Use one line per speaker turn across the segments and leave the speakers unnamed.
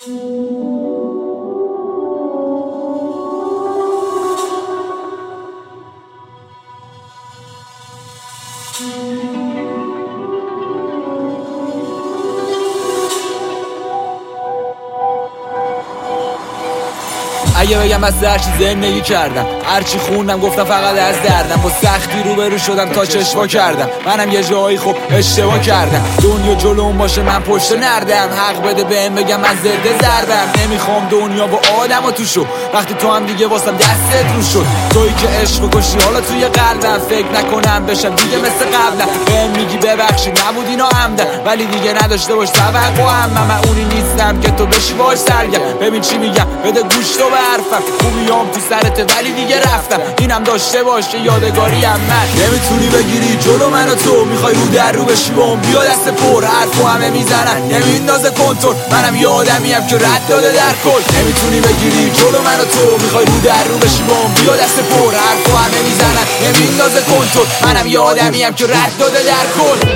اگه بگم از هرچی زندگی کردم، هرچی خوندم گفتم فقط از دردم، با سختی روبرو شدم تا چشوا کردم. منم یه جایی خوب اشتباه کردم، دنیا جلوم باشه من پشت نردم. حق بده بهم بگم من ضد ضربم، نمیخوام دنیا با آدم و تو شو. وقتی تو هم دیگه واسم دستت رو شد، تویی که عشق و کشی حالا توی قلبم. فکر نکنم بشم دیگه مثل قبلم، بهم میگی ببخشید نبود اینا عمدن، ولی دیگه نداشته باش توقعم. من اونی نیستم که تو بشی باش سرگم. ببین چی میگم، بده گوش تو حرفم، خوبیام تو سرت ولی دیگه رفتم. اینم داشته باش که یادگاری هم من. نمیتونی بگیری جلو من و تو، میخوای رو در رو بشی بام بیا دست پر. حرفو همه میزنن نمیندازه کنترل، منم یه آدمیم که رد داده در کل. نمیتونی بگیری جلو من و تو، میخوای رو در رو بشی بام بیا دست پر. حرفو همه میزنن نمیندازه کنترل، منم یه آدمیم که رد داده در کل.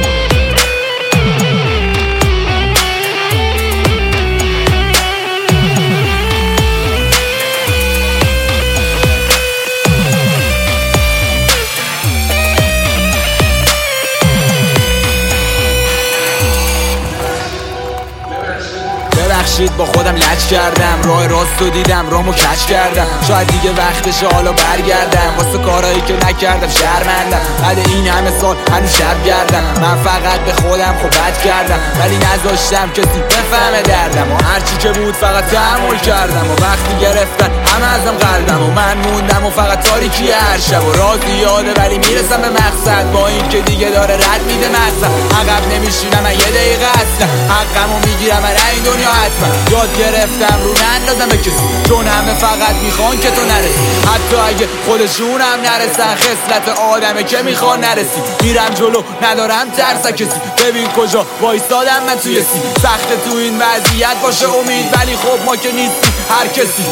ببخشید با خودم لج کردم، راه راستو دیدم رامو کج کردم. شاید دیگه وقتشه حالا برگردم، واسه کارهایی که نکردم شرمندم. بعد این همه سال هنوز شب گردم، من فقط به خودم خوب بد کردم، ولی نذاشتم کسی بفهمه دردم. و هرچی که بود فقط تحمل کردم، و وقتی گرفتن همه ازم قلبم، و من موندم و فقط تاریکی هر شب. و رازی یاده ولی میرسم به مقصد، با این که دیگه داره رد میده مقصد. عقب نمیشینم من یه دقیقه هستم، حقمو میگیرم من این دنیا حتما. یاد گرفتم رو نندازم به کسی، چون همه فقط میخوان که تو نرسی، حتی اگه خودشون هم نرسن. خصلت آدمه که میخوان نرسی، میرم جلو ندارم ترس کسی. ببین کجا وایستادم من توی سی، سخته تو این وضعیت باشه امید، ولی خب ما که نیستیم هر کسی.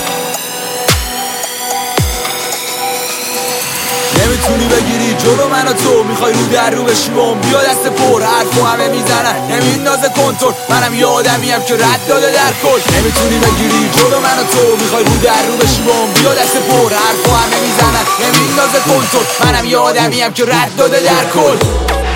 نمیتونی بگیری جلو من و تو، میخوای رو در رو بشی بام بیا دست پر. حرفو همه میزنن نمیندازه کنترل، منم یه آدمیم که رد داده در کل. نمیتونی بگیری جلو من و تو، میخوای رو در رو بشی بام بیا دست پر. حرفو همه میزنن نمیندازه کنترل، منم یه آدمیم که رد داده در کل.